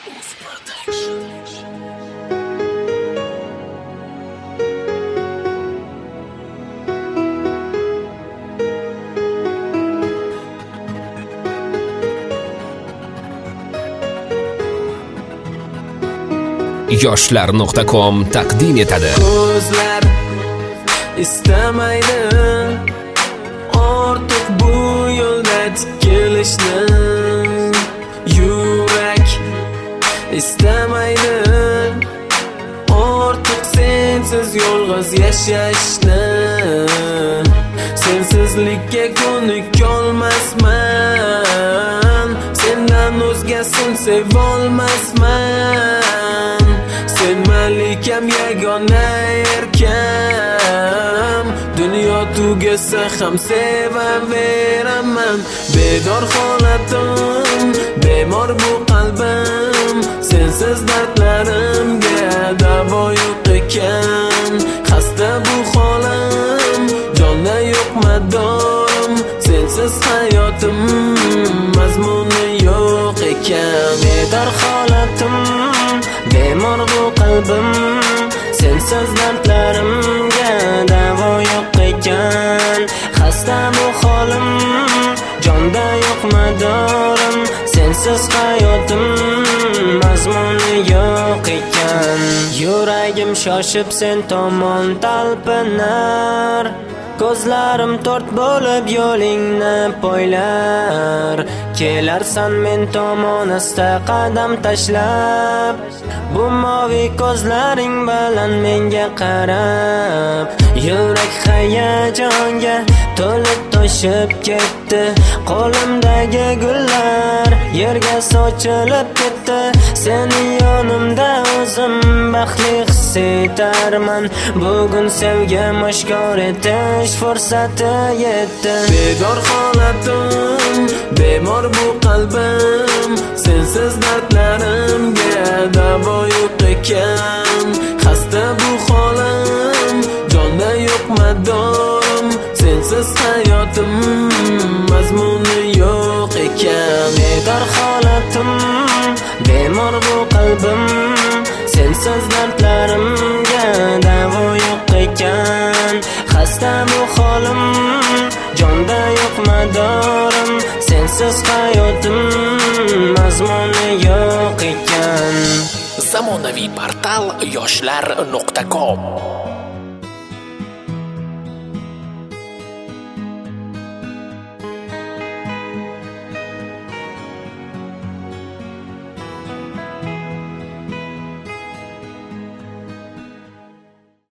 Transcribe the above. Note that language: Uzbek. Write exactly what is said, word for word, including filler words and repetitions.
yoshlar nuqta com taqdim etadi. Ko'zlar istamaydi ortiq bu yo'lda tikilishni, yurak istamaydi ortiq sensiz yolg'iz yashashni. Sensizlikka ko'nikolmasman, sendan o'zgasini sevolmasman. Sen malikam, yagona erkam, dunyo tugasa ham sevaveraman. Bedor holatim, bemor bu qalbim, sensiz dardlarimga davo yo'q ekan. Xasta bu holim, jonda yo'q madorim, sensiz hayotim mazmuni yo'q ekan. Bedor holatim, bemor bu qalbim, sensiz dardlarimga davo yo'q ekan. Xasta bu holim, jonda yo'q madorim, sensiz hayotim mazmuni yo'q ekan. Yuragim shoshib sen tomon talpinar, ko'zlarim to'rt bo'lib yo'lingni poylar. Kelarsan men tomon asta qadam tashlab, bu moviy ko'zlaring bilan menga qarab. Yurak hayajonga to'lib toshib ketdi, qo'limdagi gullar yerga sochilib ketdi. Seni yonimda o'zim baxtli his etarman, bugun sevgim oshkor etish fursati yetdi. Bedor holatim, bemor bu qalbim, sensiz dardlarimga davo yo'q ekan. Xasta bu holim, jonda yo'q madorim, sensiz hayotim mazmuni yo'q ekan. Bedor holatim, bemor bu qalbim, sensiz dardlarimga davo yo'q ekan. Xasta bu holim, jonda yo'q madorim, sensiz hayotim mazmuni yo'q ekan. Zamonaviy portal yoshlar nuqta com